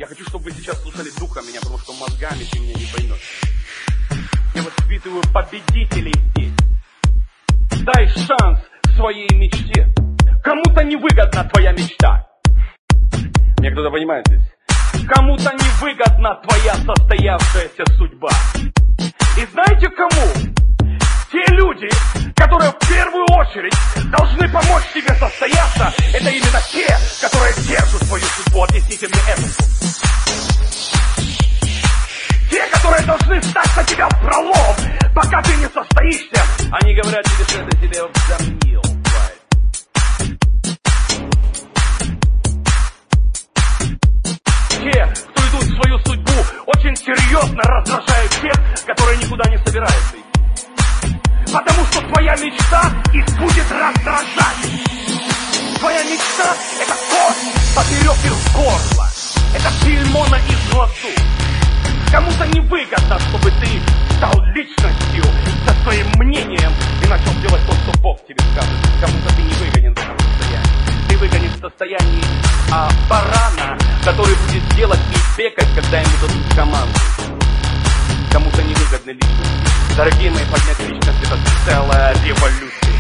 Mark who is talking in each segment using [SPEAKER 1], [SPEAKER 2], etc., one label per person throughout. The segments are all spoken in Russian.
[SPEAKER 1] Я хочу, чтобы вы сейчас слушали духом меня, потому что мозгами ты меня не поймешь. Я воспитываю победителей здесь. Дай шанс своей мечте. Кому-то невыгодна твоя мечта. Меня кто-то понимает здесь? Кому-то невыгодна твоя состоявшаяся судьба. И знаете кому? Те люди, которые в первую очередь должны помочь тебе состояться, это именно те, которые держат твою судьбу. Объясните мне это. Те, которые должны стать на тебя в пролом, пока ты не состоишься. Они говорят тебе, что это тебе взомнил. Те, кто идут в свою судьбу, очень серьезно раздражают тех, которые никуда не собираются идти. Потому что твоя мечта их будет раздражать. Твоя мечта — это кость поперек их горла. Это бельмо на их глазу. Кому-то невыгодно, чтобы ты стал личностью со своим мнением и начал делать то, что Бог тебе скажет. Кому-то ты не выгоден в этом состоянии. Ты выгоден в состоянии барана, который будет делать и пекать, когда ему дадут команду. Кому-то невыгодны личности. Дорогие мои, поднять личность — это целая революция.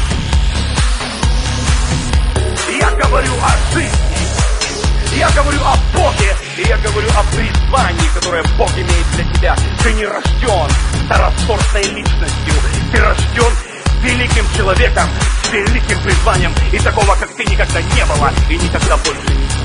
[SPEAKER 1] Я говорю о жизни, я говорю о Боге, и я говорю о призвании, которое Бог имеет для тебя. Ты не рожден второсортной личностью, ты рожден великим человеком, с великим призванием, и такого, как ты, никогда не было, и никогда больше не будет.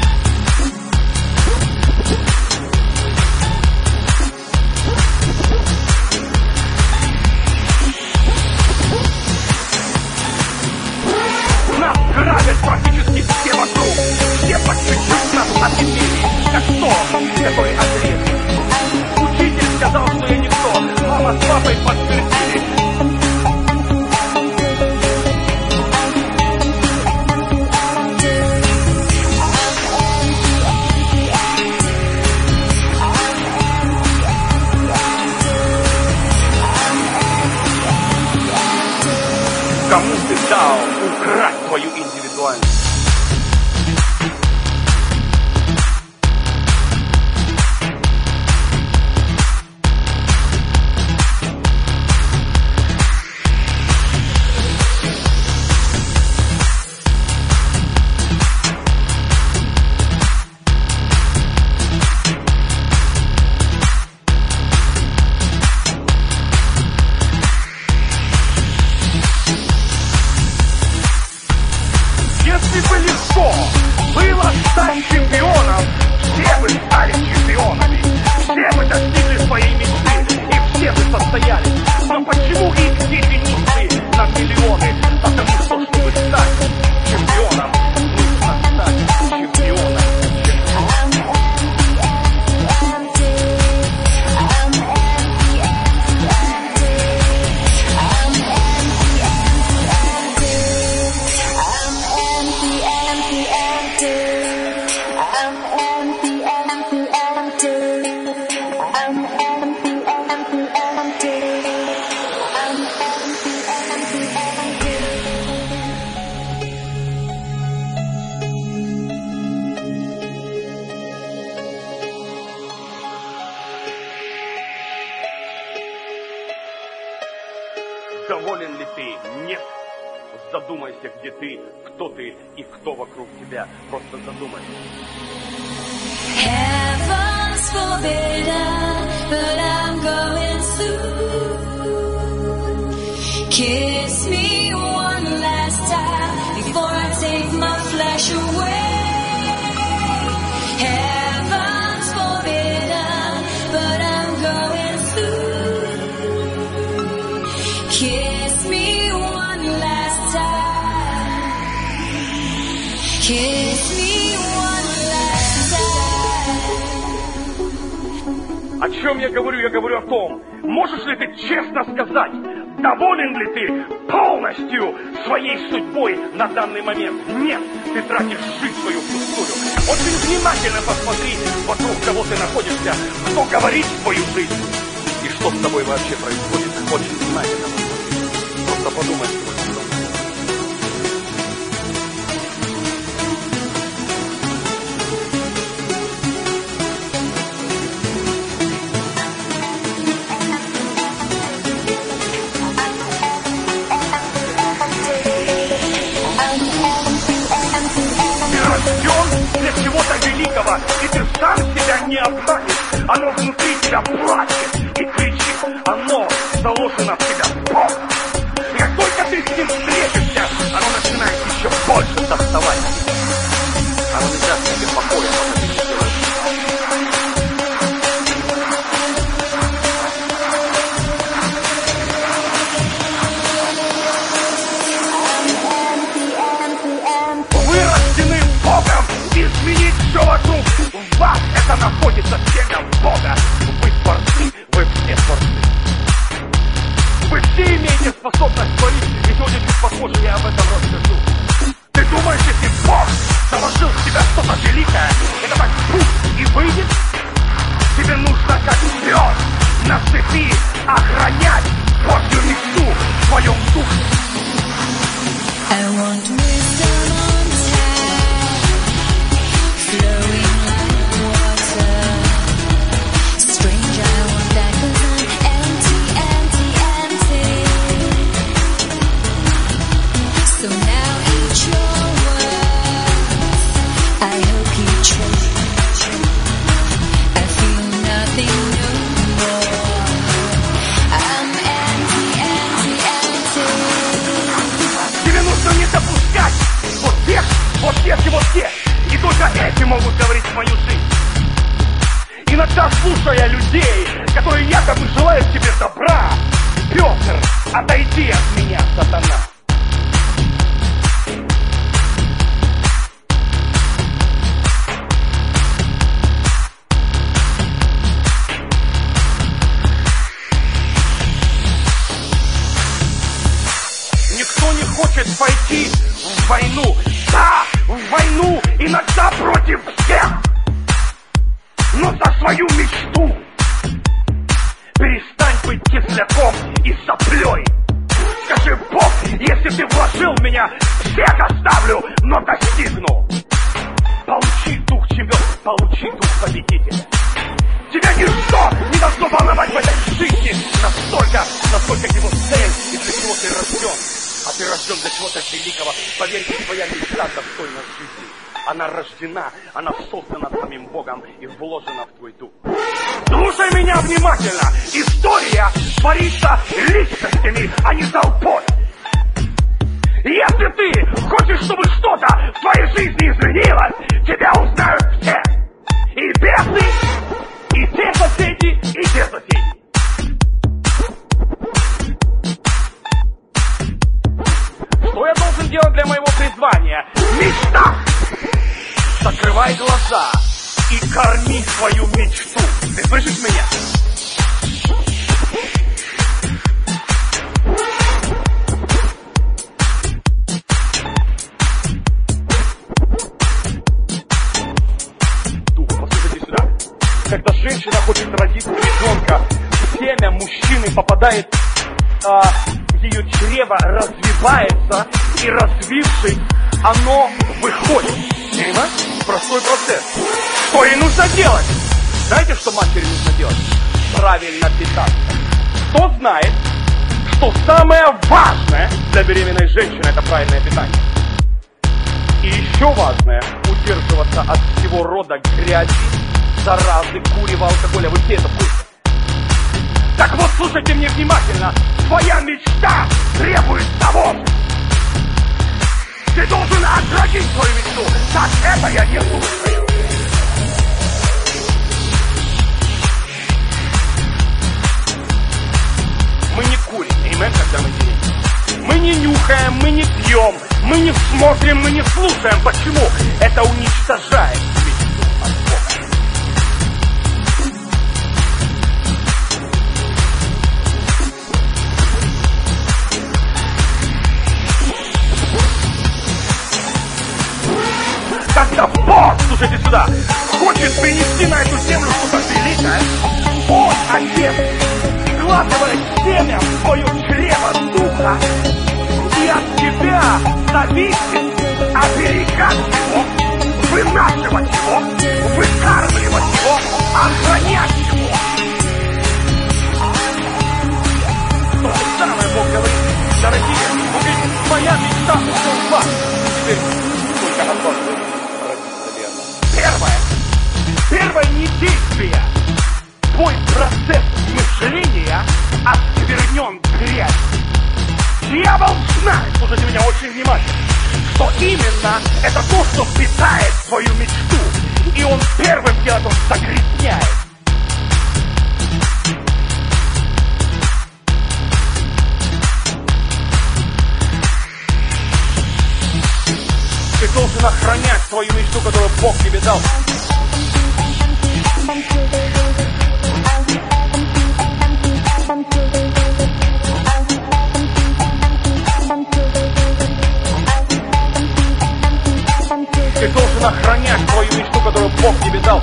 [SPEAKER 1] Нас грабят практически все вокруг. Все по чуть-чуть нас объединили, как том, который отрезан. Учитель сказал, что я никто. Мама с папой подтвердили. Кому ты дал украсть твою индивидуальность? Если бы легко было стать чемпионом, все бы стали чемпионами, все бы достигли своей мечты, и все бы состоялись. Но почему их дефиниции на миллионы? Потому что, чтобы стать чемпионом, нужно стать чемпионом. Доволен ли ты? Нет. Задумайся, где ты, и кто вокруг тебя. Просто задумайся.
[SPEAKER 2] Heaven's forbidden, but I'm going soon. Kiss me one last time before I take my flesh away. Heaven's forbidden, but I'm going soon. Kiss me one last time. Kiss me one last time.
[SPEAKER 1] О чем я говорю? Я говорю о том, можешь ли ты честно сказать, доволен ли ты полностью своей судьбой на данный момент? Нет, ты тратишь жизнь свою впустую. Очень внимательно посмотри вокруг, кого ты находишься, кто говорит твою жизнь и что с тобой вообще происходит. Очень внимательно посмотри. Просто подумай. великого, и ты сам себя не обманешь. Оно внутри тебя плачет и кричит, оно заложено в тебя Богом. И как только ты с ним встретишься, оно начинает еще больше доставать. Оно не даст тебе покоя, пока ты не сделаешь. Вы рождены Богом, изменить все вокруг. В вас это находится семя Бога. Вы творцы, вы все творцы. Вы все имеете способность творить, и сегодня чуть попозже я об этом расскажу. Ты думаешь, если Бог заложил в тебя что-то великое, это так пусть и выйдет? Тебе нужно, как пес на цепи, охранять Божью мечту в своем духе.
[SPEAKER 2] I want wisdom on tap, flowing like water. Strange, I want that 'cause I'm empty, empty, empty. So now eat your words, I hope you trust. I feel nothing no more. I'm empty, empty, empty.
[SPEAKER 1] Тебе нужно не допускать вот тех, вот тех и вот тех. И только эти могут говорить в мою жизнь. Иногда, слушая людей, которые якобы желают тебе добра, Петр, отойди от меня, сатана. Никто не хочет пойти в войну. Да, в войну иногда против всех. Но за свою мечту перестань быть кисляком и соплей. Скажи: Бог, если ты вложил в меня, всех оставлю, но достигну. Получи дух чемпиона, получи дух победителя. Тебя ничто не должно волновать в этой жизни настолько, насколько его цель и для чего ты рожден. А ты рожден для чего-то великого. Поверьте, твоя мечта достойна жизни. Она рождена, она создана самим Богом и вложена в твой дух. Слушай меня внимательно. История творится личностями, а не толпой. Если ты хочешь, чтобы что-то в твоей жизни изменилось, тебя узнают все. И бедный, и те соседи, и те соседи. Что я должен делать для моего призвания? Мечта! Закрывай глаза и корми свою мечту. Ты слышишь меня? Послушайте сюда. Когда женщина хочет родить ребенка, семя мужчины попадает в ее чрево, развивается, и развившись, оно выходит. Понимаешь? Простой процесс. Что ей нужно делать? Знаете, что матери нужно делать? Правильно питаться. Кто знает, что самое важное для беременной женщины — это правильное питание? И еще важное — удерживаться от всего рода грязи, заразы, курева, алкоголя. Вы все это слышите? Так вот, слушайте мне внимательно. Твоя мечта требует того. Ты должен отразить свою мечту. Так это я не слушаю. Мы не курим, понимаете, когда мы делим? Мы не нюхаем, мы не пьем, мы не смотрим, мы не слушаем. Почему? Это уничтожает мечту от Бога. Когда Бог, слушайте сюда, хочет принести на эту землю что-то великое, Он, Отец, вкладывает семя в твое чрево духа, и от тебя зависит оберегать его, вынашивать его, выкармливать его, охранять его. То же самое Бог говорит: дорогие, Он говорит, моя мечта у вас. Теперь только одно. Первое. первое не действие. Твой процесс мышления осквернен грязью. Дьявол знает, слушайте меня очень внимательно, что именно это то, что питает твою мечту. И он первым делом загрязняет. Ты должен охранять свою мечту, которую Бог тебе дал. Ты должен охранять свою мечту, которую Бог тебе дал.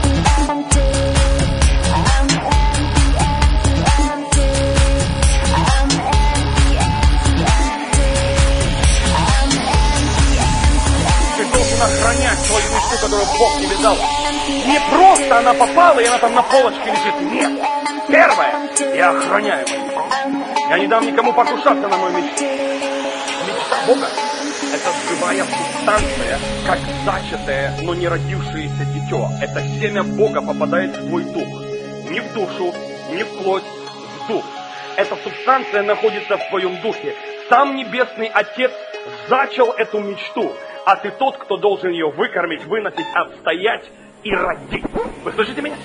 [SPEAKER 1] Ты должен охранять свою мечту, которую Бог тебе дал. Не просто она попала, и она там на полочке лежит. Нет. Первое, я охраняю мою мечту. Я не дам никому покушаться на мою мечту. Мечта Бога — это живая субстанция, как зачатое, но не родившееся дитё. Это семя Бога попадает в твой дух. Не в душу, не в плоть, в дух. Эта субстанция находится в твоем духе. Сам Небесный Отец зачал эту мечту, а ты тот, кто должен ее выкормить, выносить, отстоять и родить. Вы слышите меня?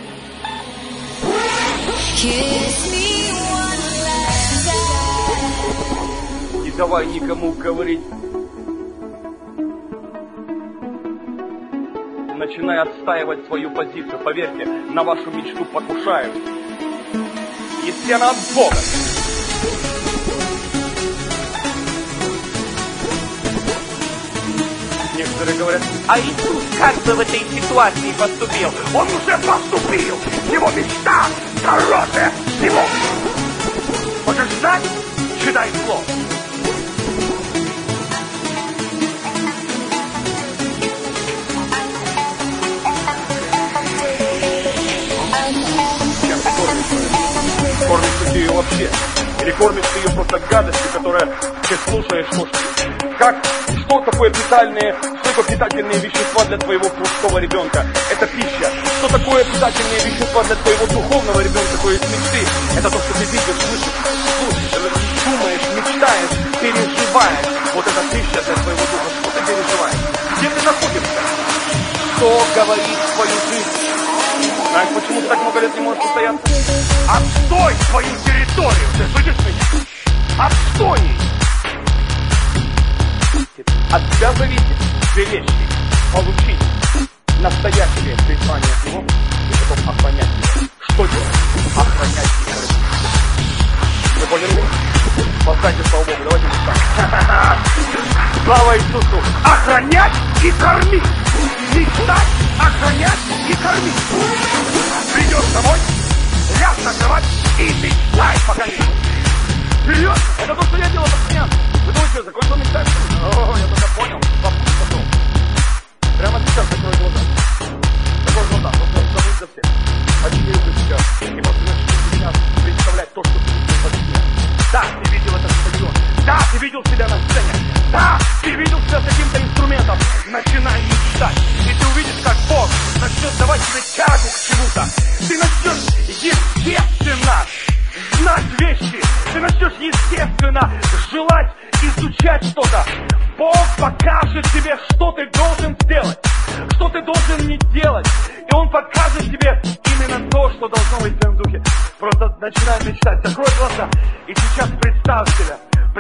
[SPEAKER 1] Не давай никому говорить. Начинай отстаивать свою позицию. Поверьте, на вашу мечту покушают. Если она от Бога. Некоторые говорят, а Иисус как бы в этой ситуации поступил? Он уже поступил. Его мечта дороже всего. Хочешь знать? Читай слово. Кормишь ты ее вообще? Или кормишь ты ее просто гадостью, которая ты слушаешь, что такое питательные вещества для твоего плотского ребенка? Это пища. Что такое питательные вещества для твоего духовного ребенка, то есть мечты? Это то, что ты видишь, слышишь, думаешь, мечтаешь, переживаешь. Вот это пища для твоего духа. Что ты переживаешь? Где ты находишься? Что говорит твою жизнь? Знаешь, почему ты так много лет не можешь состояться? Отстой свою территорию! Ты слышишь меня? Отстой! От тебя зависит две вещи. Получить настоящее призвание от него и потом охранять его. Что делать? Охранять его. Вы поняли меня? Поставьте, слава Богу, давайте так. Слава Иисусу! Охранять и кормить! Мечтать, охранять и кормить! Придешь домой, ляг на кровать и мечтай, пока не идешь. Серьезно? Это то, что я делал постоянно. Вы думаете, закончил мечтать? О, я только понял. Вопрос потом. Прямо сейчас закрой глаза. Закрой глаза, просто забудь за всех. Очни руку сейчас. И просто начни сейчас представлять то, что ты видишь во сне. Да, ты видел этот стадион. Да, ты видел себя на сцене. Да, ты видел себя с каким-то инструментом. Начинай мечтать. И ты увидишь, как Бог начнет давать тебе тягу к чему-то. Ты начнешь естественно знать вещи. Ты начнешь естественно желать изучать что-то. Бог покажет тебе, что ты должен сделать, что ты должен не делать. И Он покажет тебе именно то, что должно быть в твоем духе. Просто начинай мечтать. Закрой глаза. И сейчас представь себя,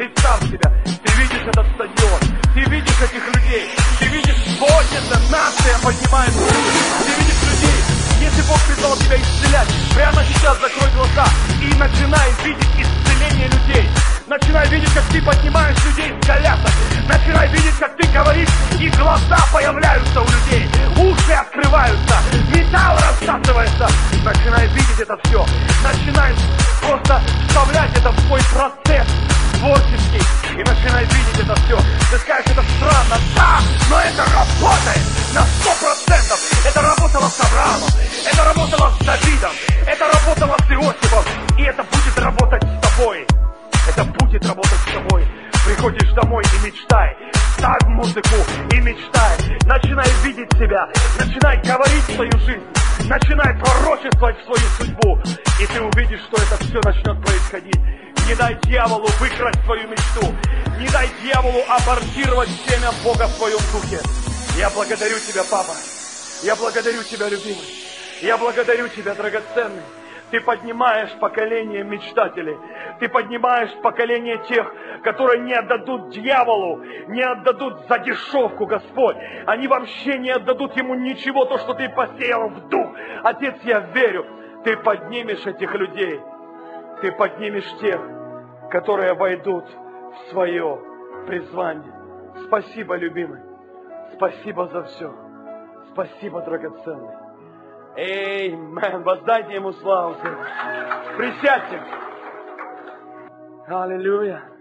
[SPEAKER 1] ты видишь этот стадион, ты видишь этих людей, ты видишь поднятая нация поднимается, ты видишь людей. Если Бог призвал тебя исцелять, прямо сейчас закрой глаза и начинай видеть исцеление людей. Начинай видеть, как ты поднимаешь людей с колясок. Начинай видеть, как ты говоришь, и глаза появляются у людей, уши открываются, металл рассасывается. Начинай видеть это все. Начинай просто вставлять это в свой процесс творческий. И начинай видеть это все. Ты скажешь, это странно, да, но это работает на 100%. Это работало с Авраамом, это работало с Давидом, это работало с Иосифом. И это будет работать с тобой. Это будет работать с тобой. Приходишь домой и мечтай. Ставь музыку и мечтай. Начинай видеть себя. Начинай говорить свою жизнь. Начинай пророчествовать в свою судьбу, и ты увидишь, что это все начнет происходить. Не дай дьяволу выкрасть твою мечту. Не дай дьяволу абортировать семя Бога в твоем духе. Я благодарю тебя, папа. Я благодарю тебя, любимый. Я благодарю тебя, драгоценный. Ты поднимаешь поколение мечтателей. Ты поднимаешь поколение тех, которые не отдадут дьяволу, не отдадут за дешевку, Господь. Они вообще не отдадут ему ничего, то, что ты посеял в дух. Отец, я верю, ты поднимешь этих людей. Ты поднимешь тех, которые войдут в свое призвание. Спасибо, любимый. Спасибо за все. Спасибо, драгоценный. Эймен. Воздайте ему славу. Присядьте. Аллилуйя.